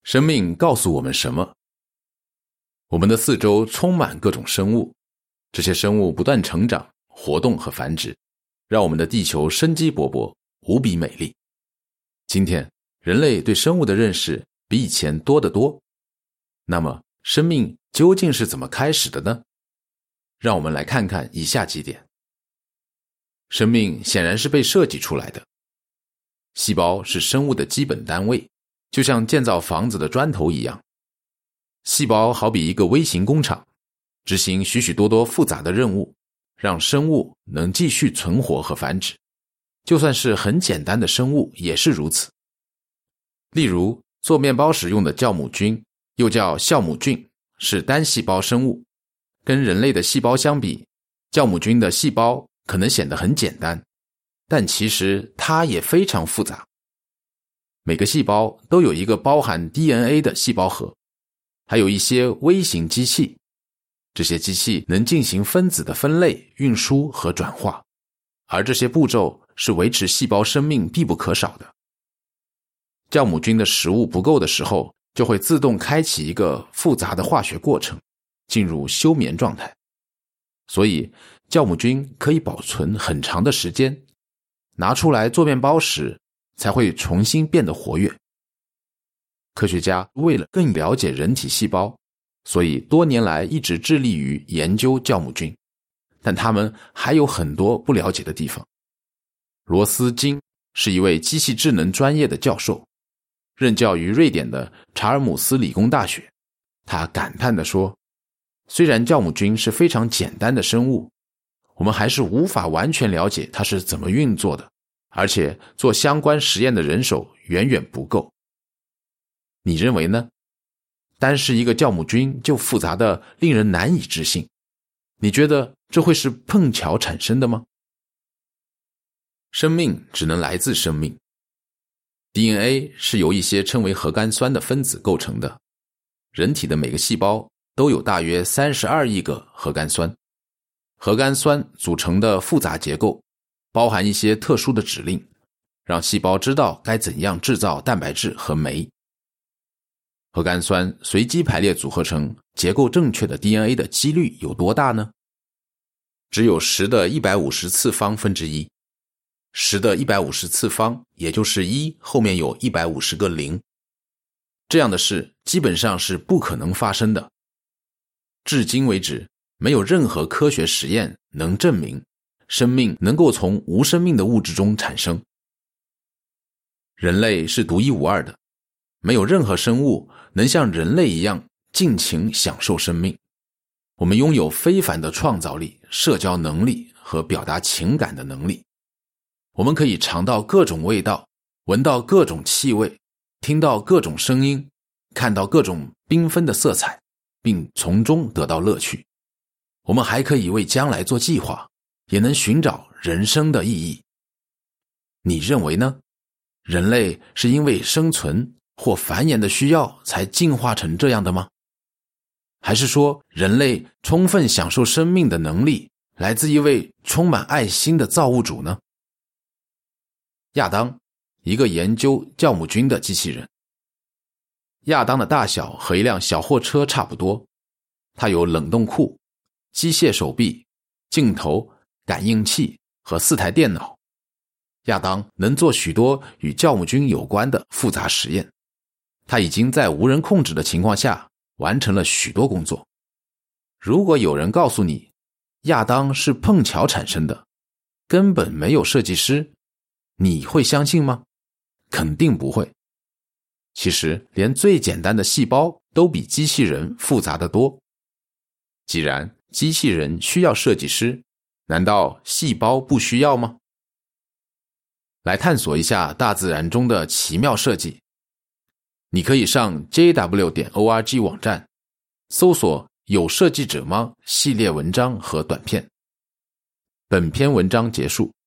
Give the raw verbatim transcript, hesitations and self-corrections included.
生命告诉我们什么？我们的四周充满各种生物，这些生物不断成长、活动和繁殖，让我们的地球生机勃勃，无比美丽。今天，人类对生物的认识比以前多得多。那么，生命究竟是怎么开始的呢？让我们来看看以下几点。生命显然是被设计出来的。细胞是生物的基本单位，就像建造房子的砖头一样。细胞好比一个微型工厂，执行许许多多复杂的任务，让生物能继续存活和繁殖。就算是很简单的生物也是如此。例如，做面包时用的酵母菌，又叫酵母菌，是单细胞生物。跟人类的细胞相比，酵母菌的细胞可能显得很简单，但其实它也非常复杂。每个细胞都有一个包含 D N A 的细胞核，还有一些微型机器，这些机器能进行分子的分类、运输和转化，而这些步骤是维持细胞生命必不可少的。酵母菌的食物不够的时候，就会自动开启一个复杂的化学过程，进入休眠状态。所以，酵母菌可以保存很长的时间，拿出来做面包时，才会重新变得活跃。科学家为了更了解人体细胞，所以多年来一直致力于研究酵母菌，但他们还有很多不了解的地方。罗斯金是一位机器智能专业的教授，任教于瑞典的查尔姆斯理工大学。他感叹地说，虽然酵母菌是非常简单的生物，我们还是无法完全了解它是怎么运作的，而且做相关实验的人手远远不够。你认为呢？单是一个酵母菌就复杂的令人难以置信，你觉得这会是碰巧产生的吗？生命只能来自生命。D N A 是由一些称为核苷酸的分子构成的。人体的每个细胞都有大约三十二亿个核苷酸。核苷酸组成的复杂结构包含一些特殊的指令，让细胞知道该怎样制造蛋白质和酶。核苷酸随机排列组合成结构正确的 D N A 的几率有多大呢？只有十的一百五十次方分之一。十的一百五十次方，也就是一后面有一百五十个零。这样的事基本上是不可能发生的。至今为止，没有任何科学实验能证明生命能够从无生命的物质中产生。人类是独一无二的，没有任何生物能像人类一样尽情享受生命。我们拥有非凡的创造力、社交能力和表达情感的能力。我们可以尝到各种味道，闻到各种气味，听到各种声音，看到各种缤纷的色彩，并从中得到乐趣。我们还可以为将来做计划，也能寻找人生的意义。你认为呢？人类是因为生存或繁衍的需要才进化成这样的吗？还是说人类充分享受生命的能力来自一位充满爱心的造物主呢？亚当，一个研究酵母菌的机器人。亚当的大小和一辆小货车差不多，它有冷冻库、机械手臂、镜头、感应器和四台电脑。亚当能做许多与酵母菌有关的复杂实验，他已经在无人控制的情况下完成了许多工作。如果有人告诉你，亚当是碰巧产生的，根本没有设计师，你会相信吗？肯定不会。其实，连最简单的细胞都比机器人复杂得多。既然机器人需要设计师，难道细胞不需要吗？来探索一下大自然中的奇妙设计。你可以上 J W 点 O R G 网站，搜索有设计者吗系列文章和短片。本篇文章结束。